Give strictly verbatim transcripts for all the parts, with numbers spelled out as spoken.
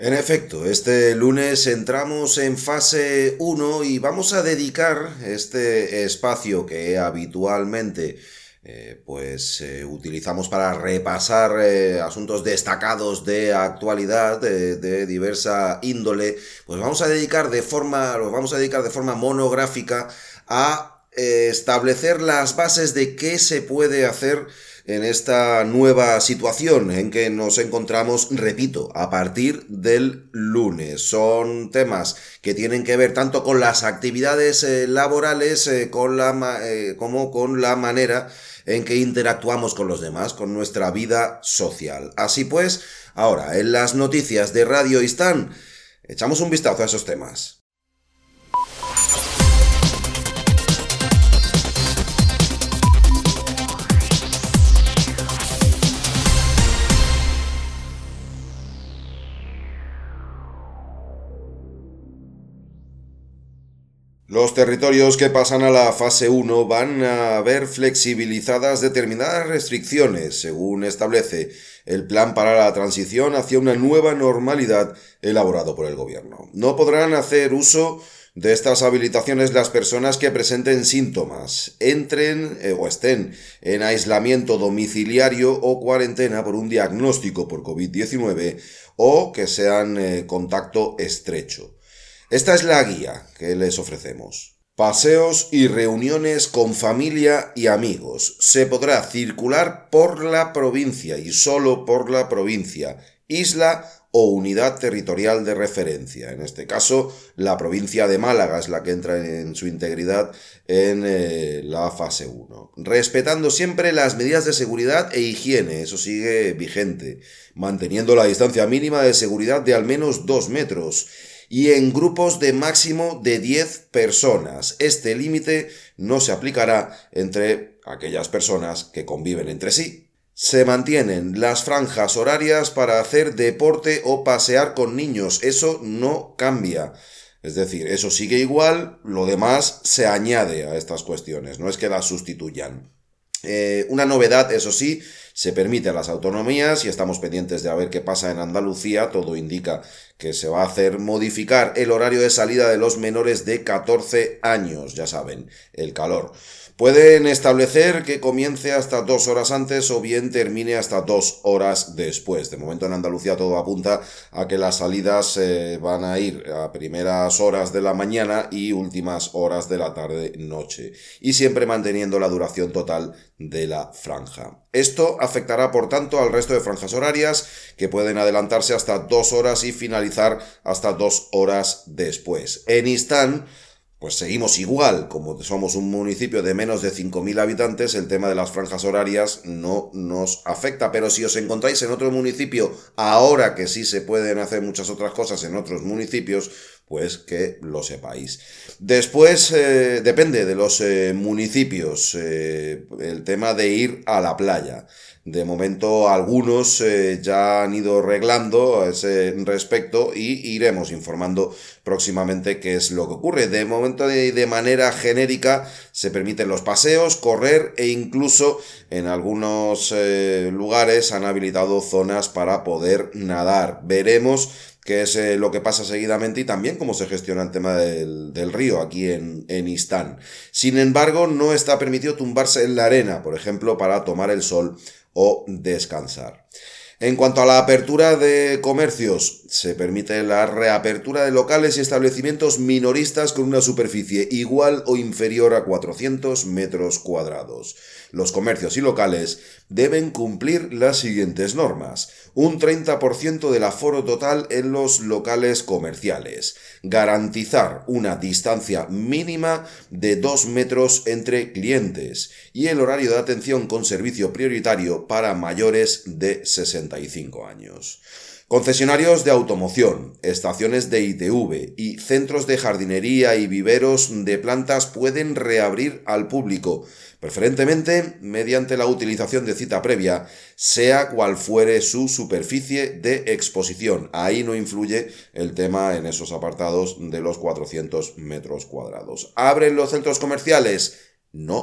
En efecto, este lunes entramos en fase uno y vamos a dedicar este espacio que habitualmente eh, pues eh, utilizamos para repasar eh, asuntos destacados de actualidad de, de diversa índole, pues vamos a dedicar de forma, lo vamos a dedicar de forma monográfica a eh, establecer las bases de qué se puede hacer en esta nueva situación en que nos encontramos, repito, a partir del lunes. Son temas que tienen que ver tanto con las actividades eh, laborales eh, con la, eh, como con la manera en que interactuamos con los demás, con nuestra vida social. Así pues, ahora, en las noticias de Radio Istán, echamos un vistazo a esos temas. Los territorios que pasan a la fase uno van a ver flexibilizadas determinadas restricciones, según establece el plan para la transición hacia una nueva normalidad elaborado por el gobierno. No podrán hacer uso de estas habilitaciones las personas que presenten síntomas, entren eh, o estén en aislamiento domiciliario o cuarentena por un diagnóstico por covid diecinueve o que sean eh, contacto estrecho. Esta es la guía que les ofrecemos. Paseos y reuniones con familia y amigos. Se podrá circular por la provincia y solo por la provincia, isla o unidad territorial de referencia. En este caso, la provincia de Málaga es la que entra en su integridad en eh, la fase uno. Respetando siempre las medidas de seguridad e higiene, eso sigue vigente, manteniendo la distancia mínima de seguridad de al menos dos metros. Y en grupos de máximo de diez personas. Este límite no se aplicará entre aquellas personas que conviven entre sí. Se mantienen las franjas horarias para hacer deporte o pasear con niños. Eso no cambia. Es decir, eso sigue igual, lo demás se añade a estas cuestiones, no es que las sustituyan. Eh, una novedad, eso sí, se permite a las autonomías y estamos pendientes de a ver qué pasa en Andalucía. Todo indica que se va a hacer modificar el horario de salida de los menores de catorce años, ya saben, el calor. Pueden establecer que comience hasta dos horas antes o bien termine hasta dos horas después. De momento en Andalucía todo apunta a que las salidas eh, van a ir a primeras horas de la mañana y últimas horas de la tarde-noche. Y siempre manteniendo la duración total de la franja. Esto afectará, por tanto, al resto de franjas horarias, que pueden adelantarse hasta dos horas y finalizar hasta dos horas después. En Istán, pues seguimos igual, como somos un municipio de menos de cinco mil habitantes, el tema de las franjas horarias no nos afecta, pero si os encontráis en otro municipio, ahora que sí se pueden hacer muchas otras cosas en otros municipios, pues que lo sepáis. Después, eh, depende de los eh, municipios, eh, el tema de ir a la playa. De momento algunos eh, ya han ido arreglando a ese respecto y iremos informando próximamente qué es lo que ocurre. De momento de, de manera genérica se permiten los paseos, correr e incluso en algunos eh, lugares han habilitado zonas para poder nadar. Veremos qué es eh, lo que pasa seguidamente y también cómo se gestiona el tema del, del río aquí en, en Istán. Sin embargo, no está permitido tumbarse en la arena, por ejemplo, para tomar el sol o descansar. En cuanto a la apertura de comercios, se permite la reapertura de locales y establecimientos minoristas con una superficie igual o inferior a cuatrocientos metros cuadrados. Los comercios y locales deben cumplir las siguientes normas: un treinta por ciento del aforo total en los locales comerciales, garantizar una distancia mínima de dos metros entre clientes y el horario de atención con servicio prioritario para mayores de sesenta y cinco años. Concesionarios de automoción, estaciones de I T V y centros de jardinería y viveros de plantas pueden reabrir al público, preferentemente mediante la utilización de cita previa, sea cual fuere su superficie de exposición. Ahí no influye el tema en esos apartados de los cuatrocientos metros cuadrados. ¿Abren los centros comerciales? No.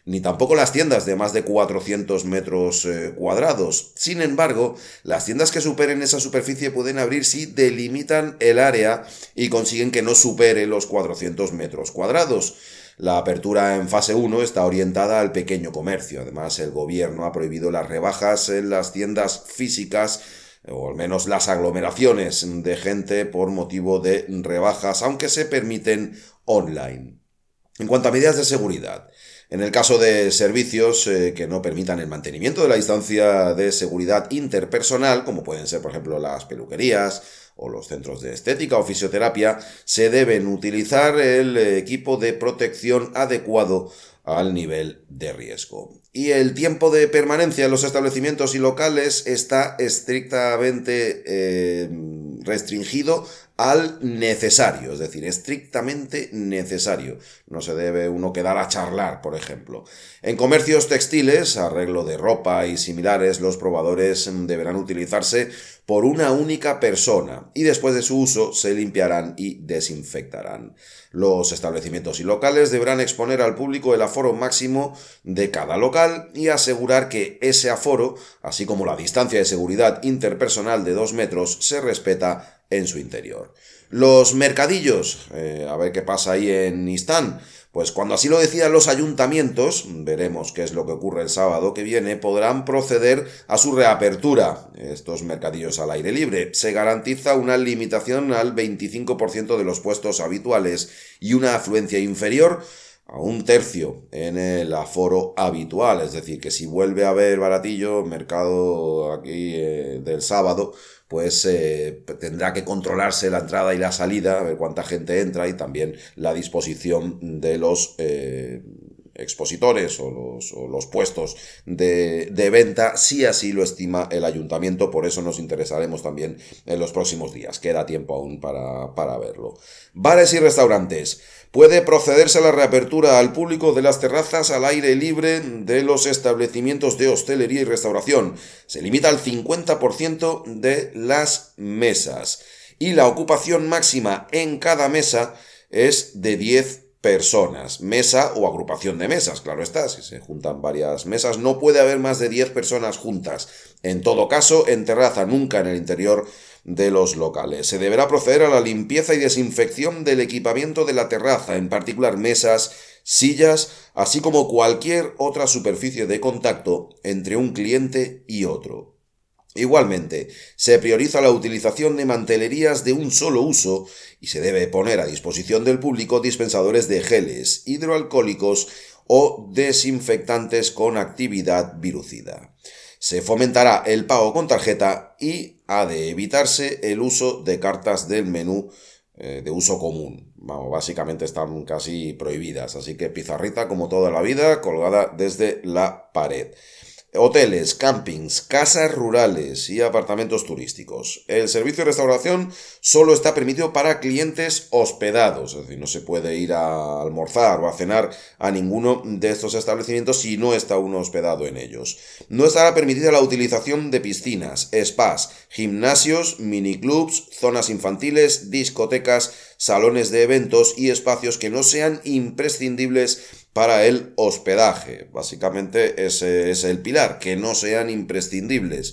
ni tampoco las tiendas de más de cuatrocientos metros eh, cuadrados. Sin embargo, las tiendas que superen esa superficie pueden abrir si delimitan el área y consiguen que no supere los cuatrocientos metros cuadrados. La apertura en fase uno está orientada al pequeño comercio. Además, el gobierno ha prohibido las rebajas en las tiendas físicas, o al menos las aglomeraciones de gente por motivo de rebajas, aunque se permiten online. En cuanto a medidas de seguridad, en el caso de servicios eh, que no permitan el mantenimiento de la distancia de seguridad interpersonal, como pueden ser, por ejemplo, las peluquerías o los centros de estética o fisioterapia, se deben utilizar el equipo de protección adecuado al nivel de riesgo. Y el tiempo de permanencia en los establecimientos y locales está estrictamente eh, restringido al necesario, es decir, estrictamente necesario. No se debe uno quedar a charlar, por ejemplo. En comercios textiles, arreglo de ropa y similares, los probadores deberán utilizarse por una única persona y después de su uso se limpiarán y desinfectarán. Los establecimientos y locales deberán exponer al público el aforo máximo de cada local y asegurar que ese aforo, así como la distancia de seguridad interpersonal de dos metros, se respeta en su interior. Los mercadillos, eh, a ver qué pasa ahí en Istán. Pues cuando así lo decidan los ayuntamientos, veremos qué es lo que ocurre el sábado que viene, podrán proceder a su reapertura. Estos mercadillos al aire libre. Se garantiza una limitación al veinticinco por ciento de los puestos habituales y una afluencia inferior a un tercio en el aforo habitual. Es decir, que si vuelve a haber baratillo, mercado aquí eh, del sábado, pues eh, tendrá que controlarse la entrada y la salida, a ver cuánta gente entra y también la disposición de los eh, expositores o los, o los puestos de, de venta, si así lo estima el ayuntamiento. Por eso nos interesaremos también en los próximos días. Queda tiempo aún para, para verlo. Bares y restaurantes. Puede procederse a la reapertura al público de las terrazas al aire libre de los establecimientos de hostelería y restauración. Se limita al cincuenta por ciento de las mesas. Y la ocupación máxima en cada mesa es de diez personas. Mesa o agrupación de mesas, claro está. Si se juntan varias mesas, no puede haber más de diez personas juntas. En todo caso, en terraza, nunca en el interior de los locales. Se deberá proceder a la limpieza y desinfección del equipamiento de la terraza, en particular mesas, sillas, así como cualquier otra superficie de contacto entre un cliente y otro. Igualmente, se prioriza la utilización de mantelerías de un solo uso y se debe poner a disposición del público dispensadores de geles hidroalcohólicos o desinfectantes con actividad virucida. Se fomentará el pago con tarjeta y ha de evitarse el uso de cartas del menú eh, de uso común. Vamos, básicamente están casi prohibidas, así que pizarrita como toda la vida colgada desde la pared. Hoteles, campings, casas rurales y apartamentos turísticos. El servicio de restauración solo está permitido para clientes hospedados, es decir, no se puede ir a almorzar o a cenar a ninguno de estos establecimientos si no está uno hospedado en ellos. No estará permitida la utilización de piscinas, spas, gimnasios, miniclubs, zonas infantiles, discotecas, salones de eventos y espacios que no sean imprescindibles para el hospedaje. Básicamente ese es el pilar, que no sean imprescindibles.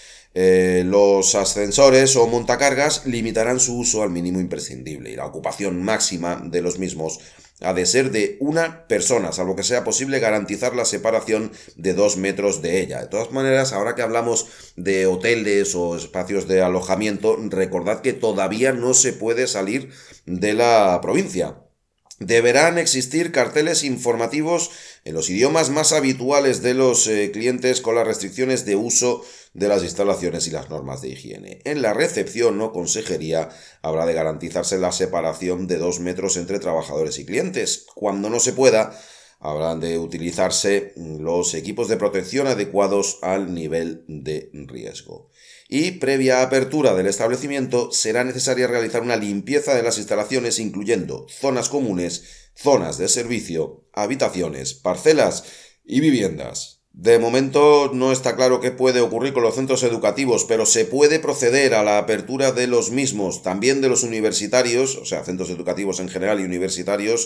Eh, los ascensores o montacargas limitarán su uso al mínimo imprescindible y la ocupación máxima de los mismos ha de ser de una persona, salvo que sea posible garantizar la separación de dos metros de ella. De todas maneras, ahora que hablamos de hoteles o espacios de alojamiento, recordad que todavía no se puede salir de la provincia. Deberán existir carteles informativos en los idiomas más habituales de los eh, clientes con las restricciones de uso de las instalaciones y las normas de higiene. En la recepción o consejería habrá de garantizarse la separación de dos metros entre trabajadores y clientes. Cuando no se pueda, habrán de utilizarse los equipos de protección adecuados al nivel de riesgo. Y previa apertura del establecimiento será necesaria realizar una limpieza de las instalaciones incluyendo zonas comunes, zonas de servicio, habitaciones, parcelas y viviendas. De momento no está claro qué puede ocurrir con los centros educativos, pero se puede proceder a la apertura de los mismos, también de los universitarios, o sea, centros educativos en general y universitarios,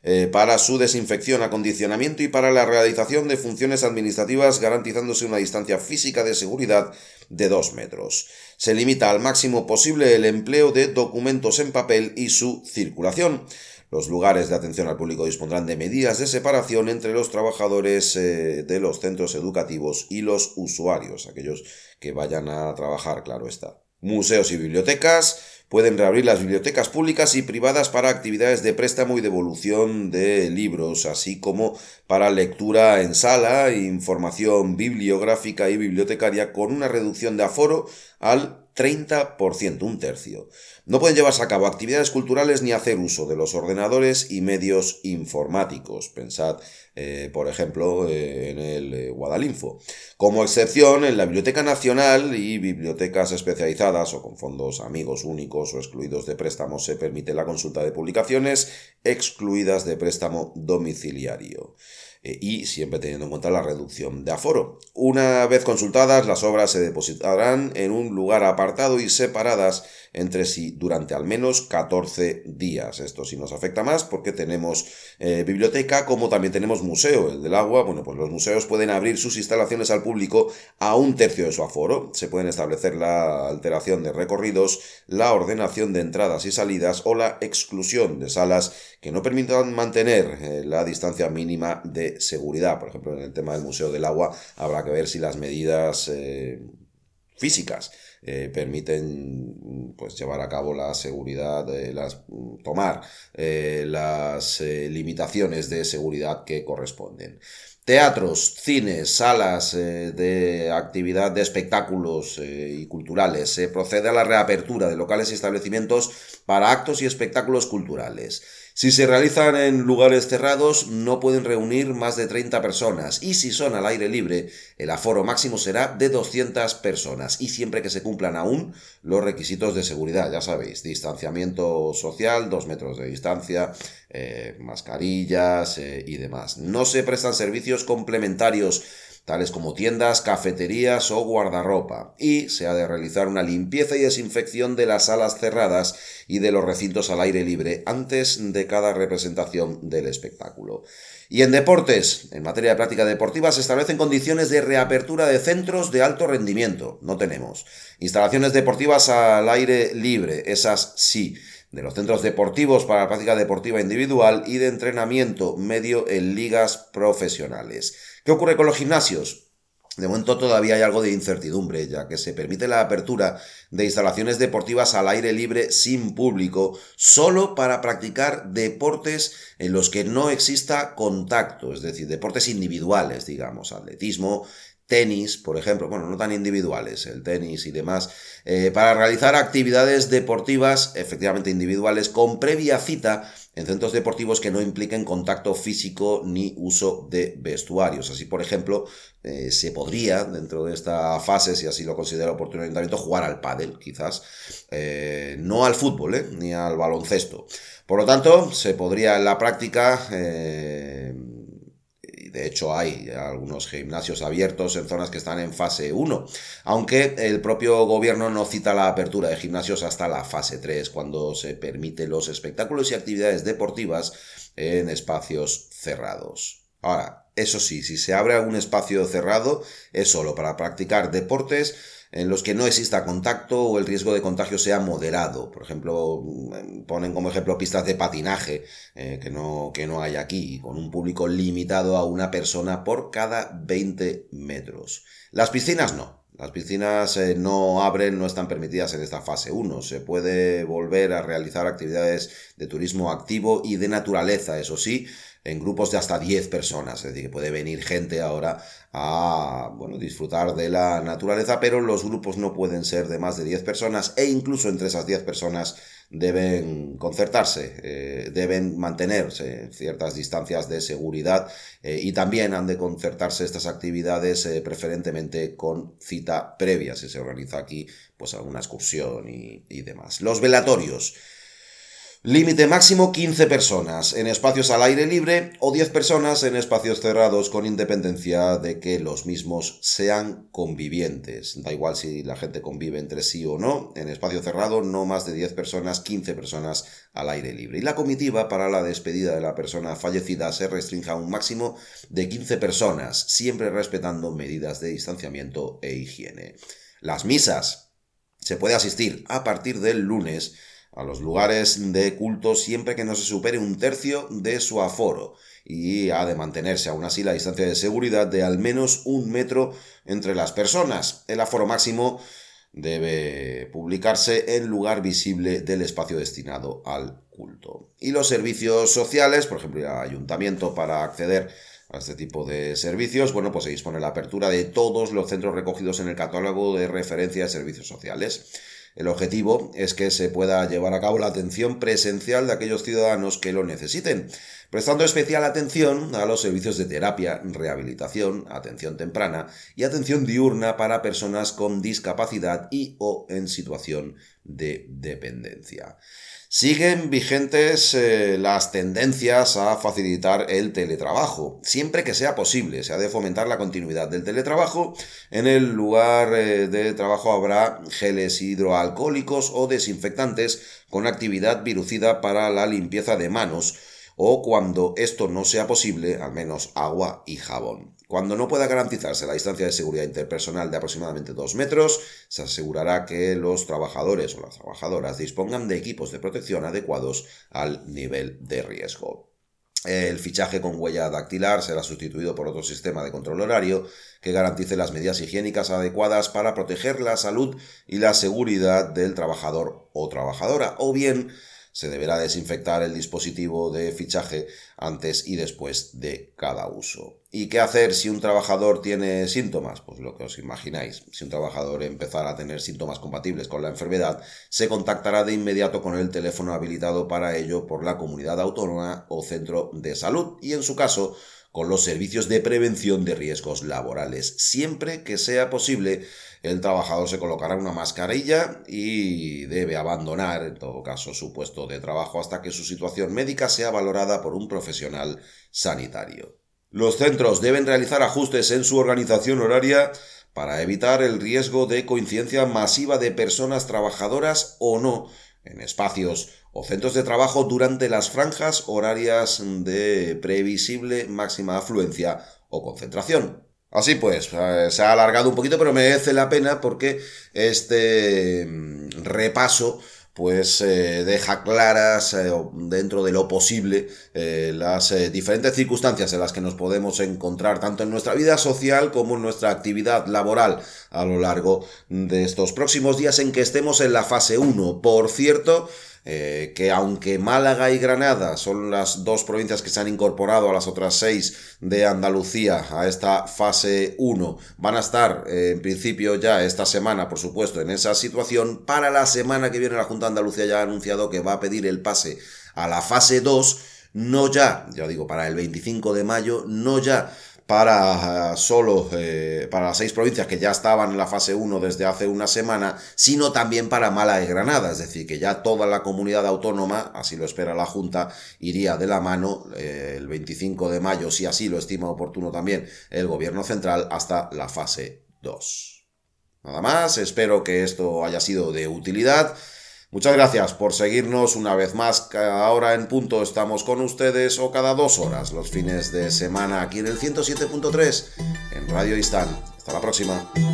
eh, para su desinfección, acondicionamiento y para la realización de funciones administrativas, garantizándose una distancia física de seguridad de dos metros. Se limita al máximo posible el empleo de documentos en papel y su circulación. Los lugares de atención al público dispondrán de medidas de separación entre los trabajadores eh, de los centros educativos y los usuarios, aquellos que vayan a trabajar, claro está. Museos y bibliotecas. Pueden reabrir las bibliotecas públicas y privadas para actividades de préstamo y devolución de libros, así como para lectura en sala, información bibliográfica y bibliotecaria con una reducción de aforo al treinta por ciento, un tercio. No pueden llevarse a cabo actividades culturales ni hacer uso de los ordenadores y medios informáticos. Pensad, eh, por ejemplo, eh, en el eh, Guadalinfo. Como excepción, en la Biblioteca Nacional y bibliotecas especializadas o con fondos amigos únicos o excluidos de préstamo se permite la consulta de publicaciones excluidas de préstamo domiciliario. Y siempre teniendo en cuenta la reducción de aforo. Una vez consultadas, las obras se depositarán en un lugar apartado y separadas entre sí durante al menos catorce días. Esto sí nos afecta más porque tenemos eh, biblioteca, como también tenemos museo, el del agua. Bueno, pues los museos pueden abrir sus instalaciones al público a un tercio de su aforo. Se pueden establecer la alteración de recorridos, la ordenación de entradas y salidas o la exclusión de salas que no permitan mantener eh, la distancia mínima de seguridad. Por ejemplo, en el tema del Museo del Agua habrá que ver si las medidas eh, físicas eh, permiten pues llevar a cabo la seguridad, eh, las, tomar eh, las eh, limitaciones de seguridad que corresponden. Teatros, cines, salas eh, de actividad de espectáculos eh, y culturales. Se procede a la reapertura de locales y establecimientos para actos y espectáculos culturales. Si se realizan en lugares cerrados, no pueden reunir más de treinta personas, y si son al aire libre, el aforo máximo será de doscientas personas, y siempre que se cumplan aún los requisitos de seguridad, ya sabéis, distanciamiento social, dos metros de distancia, eh, mascarillas eh, y demás. No se prestan servicios complementarios, tales como tiendas, cafeterías o guardarropa, y se ha de realizar una limpieza y desinfección de las salas cerradas y de los recintos al aire libre antes de cada representación del espectáculo. Y en deportes, en materia de práctica deportiva, se establecen condiciones de reapertura de centros de alto rendimiento. No tenemos. Instalaciones deportivas al aire libre, esas sí. De los centros deportivos para la práctica deportiva individual y de entrenamiento medio en ligas profesionales. ¿Qué ocurre con los gimnasios? De momento todavía hay algo de incertidumbre, ya que se permite la apertura de instalaciones deportivas al aire libre sin público, solo para practicar deportes en los que no exista contacto, es decir, deportes individuales, digamos, atletismo, tenis, por ejemplo, bueno, no tan individuales, el tenis y demás, eh, para realizar actividades deportivas, efectivamente individuales, con previa cita en centros deportivos que no impliquen contacto físico ni uso de vestuarios. Así, por ejemplo, eh, se podría, dentro de esta fase, si así lo considera oportuno el ayuntamiento, jugar al pádel, quizás, eh, no al fútbol, eh, ni al baloncesto. Por lo tanto, se podría en la práctica... Eh, De hecho, hay algunos gimnasios abiertos en zonas que están en fase uno, aunque el propio gobierno no cita la apertura de gimnasios hasta la fase tres, cuando se permiten los espectáculos y actividades deportivas en espacios cerrados. Ahora, eso sí, si se abre algún espacio cerrado, es solo para practicar deportes en los que no exista contacto o el riesgo de contagio sea moderado. Por ejemplo, ponen como ejemplo pistas de patinaje, eh, que no, que no hay aquí, con un público limitado a una persona por cada veinte metros. Las piscinas no. Las piscinas eh, no abren, no están permitidas en esta fase uno. Se puede volver a realizar actividades de turismo activo y de naturaleza, eso sí, en grupos de hasta diez personas. Es decir, que puede venir gente ahora a bueno, disfrutar de la naturaleza, pero los grupos no pueden ser de más de diez personas e incluso entre esas diez personas deben concertarse, eh, deben mantenerse ciertas distancias de seguridad eh, y también han de concertarse estas actividades eh, preferentemente con cita previa, si se organiza aquí pues alguna excursión y, y demás. Los velatorios. Límite máximo quince personas en espacios al aire libre o diez personas en espacios cerrados con independencia de que los mismos sean convivientes. Da igual si la gente convive entre sí o no, en espacio cerrado no más de diez personas, quince personas al aire libre. Y la comitiva para la despedida de la persona fallecida se restringe a un máximo de quince personas, siempre respetando medidas de distanciamiento e higiene. Las misas. Se puede asistir a partir del lunes a los lugares de culto siempre que no se supere un tercio de su aforo y ha de mantenerse aún así la distancia de seguridad de al menos un metro entre las personas. El aforo máximo debe publicarse en lugar visible del espacio destinado al culto. Y los servicios sociales, por ejemplo, el ayuntamiento para acceder a este tipo de servicios, bueno, pues se dispone la apertura de todos los centros recogidos en el catálogo de referencia de servicios sociales. El objetivo es que se pueda llevar a cabo la atención presencial de aquellos ciudadanos que lo necesiten, prestando especial atención a los servicios de terapia, rehabilitación, atención temprana y atención diurna para personas con discapacidad y o en situación de dependencia. Siguen vigentes eh, las tendencias a facilitar el teletrabajo. Siempre que sea posible, se ha de fomentar la continuidad del teletrabajo. En el lugar eh, de trabajo habrá geles hidroalcohólicos o desinfectantes con actividad virucida para la limpieza de manos, o cuando esto no sea posible, al menos agua y jabón. Cuando no pueda garantizarse la distancia de seguridad interpersonal de aproximadamente dos metros, se asegurará que los trabajadores o las trabajadoras dispongan de equipos de protección adecuados al nivel de riesgo. El fichaje con huella dactilar será sustituido por otro sistema de control horario que garantice las medidas higiénicas adecuadas para proteger la salud y la seguridad del trabajador o trabajadora, o bien se deberá desinfectar el dispositivo de fichaje antes y después de cada uso. ¿Y qué hacer si un trabajador tiene síntomas? Pues lo que os imagináis. Si un trabajador empezara a tener síntomas compatibles con la enfermedad, se contactará de inmediato con el teléfono habilitado para ello por la comunidad autónoma o centro de salud y, en su caso, con los servicios de prevención de riesgos laborales. Siempre que sea posible, el trabajador se colocará una mascarilla y debe abandonar, en todo caso, su puesto de trabajo hasta que su situación médica sea valorada por un profesional sanitario. Los centros deben realizar ajustes en su organización horaria para evitar el riesgo de coincidencia masiva de personas trabajadoras o no en espacios o centros de trabajo durante las franjas horarias de previsible máxima afluencia o concentración. Así pues, eh, se ha alargado un poquito, pero merece la pena porque este repaso pues eh, deja claras eh, dentro de lo posible eh, las eh, diferentes circunstancias en las que nos podemos encontrar tanto en nuestra vida social como en nuestra actividad laboral a lo largo de estos próximos días en que estemos en la fase uno. Por cierto, Eh, que aunque Málaga y Granada son las dos provincias que se han incorporado a las otras seis de Andalucía a esta fase uno, van a estar eh, en principio ya esta semana, por supuesto, en esa situación. Para la semana que viene la Junta de Andalucía ya ha anunciado que va a pedir el pase a la fase dos, no ya, ya digo, para el veinticinco de mayo, no ya para uh, solo eh, para las seis provincias que ya estaban en la fase uno desde hace una semana, sino también para Málaga y Granada, es decir, que ya toda la comunidad autónoma, así lo espera la Junta, iría de la mano eh, el veinticinco de mayo, si así lo estima oportuno también el Gobierno central, hasta la fase dos. Nada más, espero que esto haya sido de utilidad. Muchas gracias por seguirnos una vez más. Cada hora en punto estamos con ustedes, o cada dos horas los fines de semana aquí en el ciento siete punto tres en Radio Istán. Hasta la próxima.